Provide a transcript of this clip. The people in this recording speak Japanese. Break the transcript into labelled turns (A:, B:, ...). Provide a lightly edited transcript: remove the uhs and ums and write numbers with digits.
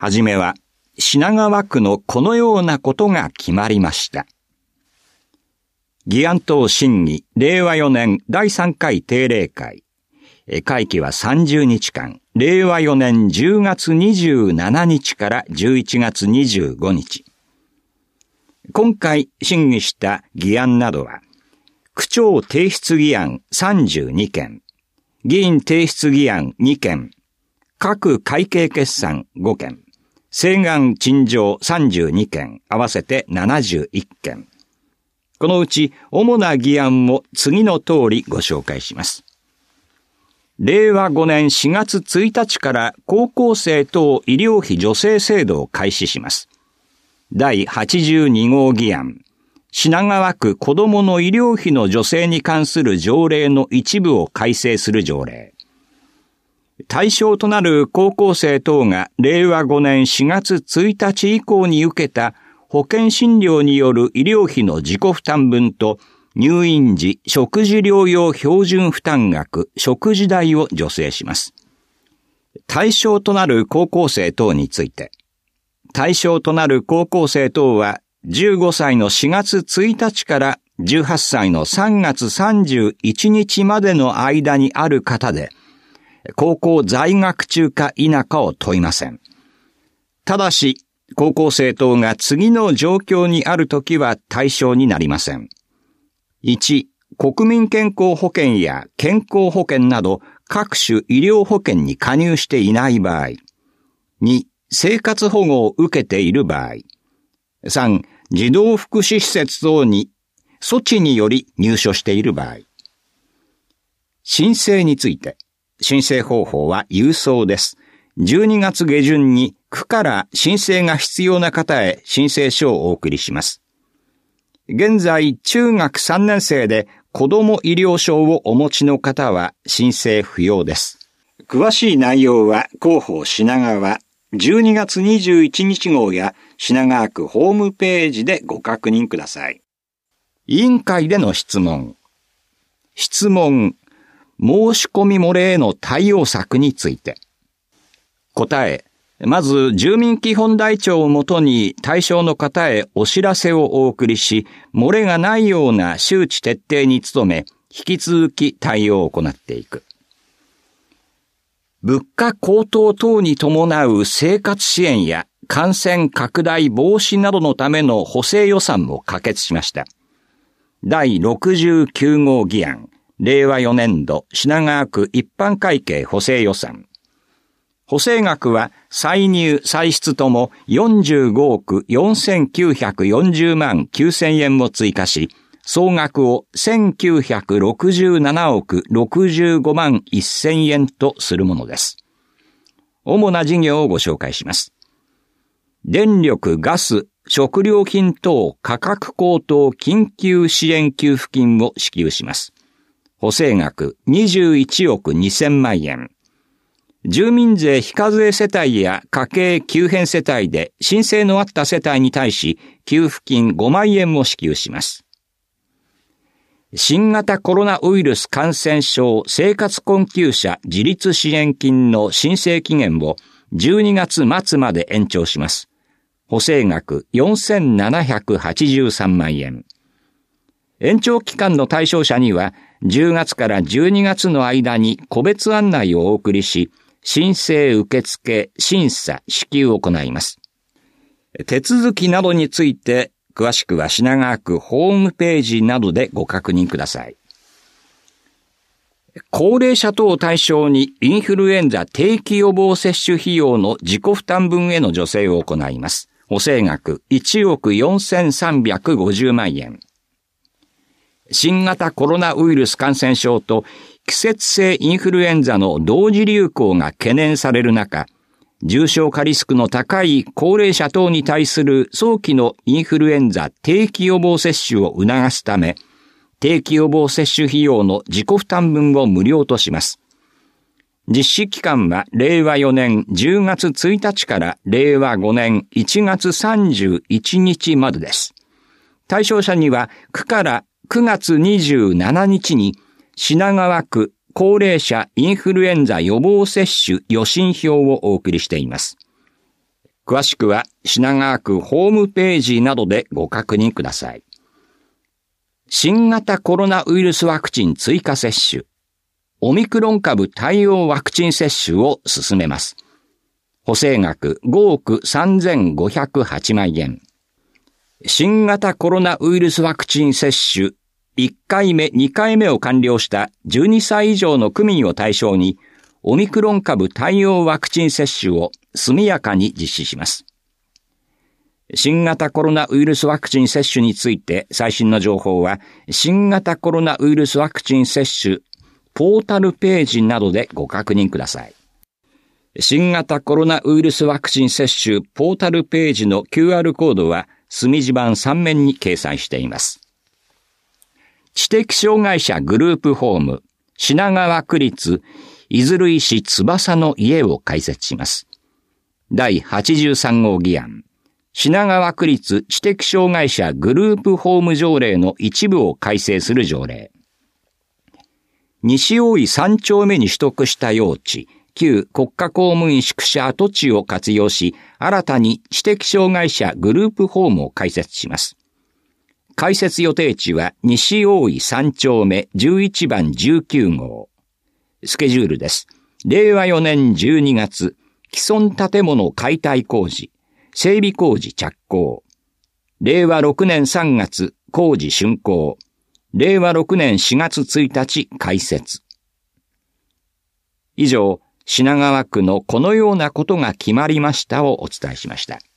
A: はじめは品川区のこのようなことが決まりました。議案等審議令和4年第3回定例会。会期は30日間、令和4年10月27日から11月25日。今回審議した議案などは、区長提出議案32件、議員提出議案2件、各会計決算5件、請願陳情32件、合わせて71件。このうち主な議案を次の通りご紹介します。令和5年4月1日から高校生等医療費助成制度を開始します。第82号議案、品川区子どもの医療費の助成に関する条例の一部を改正する条例。対象となる高校生等が令和5年4月1日以降に受けた保険診療による医療費の自己負担分と入院時食事療養標準負担額食事代を助成します。対象となる高校生等について、対象となる高校生等は15歳の4月1日から18歳の3月31日までの間にある方で、高校在学中か否かを問いません。ただし、高校生等が次の状況にあるときは対象になりません。1、国民健康保険や健康保険など各種医療保険に加入していない場合。2、生活保護を受けている場合。3、児童福祉施設等に措置により入所している場合。申請について、申請方法は郵送です。12月下旬に区から申請が必要な方へ申請書をお送りします。現在、中学3年生で子ども医療証をお持ちの方は申請不要です。詳しい内容は広報品川12月21日号や品川区ホームページでご確認ください。委員会での質問。申し込み漏れへの対応策について。答え。まず、住民基本台帳をもとに対象の方へお知らせをお送りし、漏れがないような周知徹底に努め、引き続き対応を行っていく。物価高騰等に伴う生活支援や感染拡大防止などのための補正予算も可決しました。第69号議案、令和4年度品川区一般会計補正予算。補正額は歳入歳出とも45億4940万9000円を追加し、総額を1967億65万1000円とするものです。主な事業をご紹介します。電力・ガス・食料品等価格高騰緊急支援給付金を支給します。補正額21億2000万円。住民税非課税世帯や家計急変世帯で申請のあった世帯に対し給付金5万円を支給します。新型コロナウイルス感染症生活困窮者自立支援金の申請期限を12月末まで延長します。補正額4783万円。延長期間の対象者には10月から12月の間に個別案内をお送りし、申請受付、審査、支給を行います。手続きなどについて、詳しくは品川区ホームページなどでご確認ください。高齢者等を対象にインフルエンザ定期予防接種費用の自己負担分への助成を行います。補正額1億4350万円。新型コロナウイルス感染症と季節性インフルエンザの同時流行が懸念される中、重症化リスクの高い高齢者等に対する早期のインフルエンザ定期予防接種を促すため、定期予防接種費用の自己負担分を無料とします。実施期間は令和4年10月1日から令和5年1月31日までです。対象者には区から9月27日に品川区高齢者インフルエンザ予防接種予診票をお送りしています。 詳しくは品川区ホームページなどでご確認ください。新型コロナウイルスワクチン追加接種、オミクロン株対応ワクチン接種を進めます。補正額5億3508万円。新型コロナウイルスワクチン接種1回目、2回目を完了した12歳以上の区民を対象に、オミクロン株対応ワクチン接種を速やかに実施します。新型コロナウイルスワクチン接種について最新の情報は、新型コロナウイルスワクチン接種ポータルページなどでご確認ください。新型コロナウイルスワクチン接種ポータルページの QR コードは墨字版3面に掲載しています。知的障害者グループホーム品川区立出流市翼の家を開設します。第83号議案、品川区立知的障害者グループホーム条例の一部を改正する条例。西大井3丁目に取得した用地、旧国家公務員宿舎跡地を活用し、新たに知的障害者グループホームを開設します。開設予定地は西大井3丁目11番19号。スケジュールです。令和4年12月、既存建物解体工事、整備工事着工。令和6年3月、工事竣工。令和6年4月1日開設。以上、品川区のこのようなことが決まりましたをお伝えしました。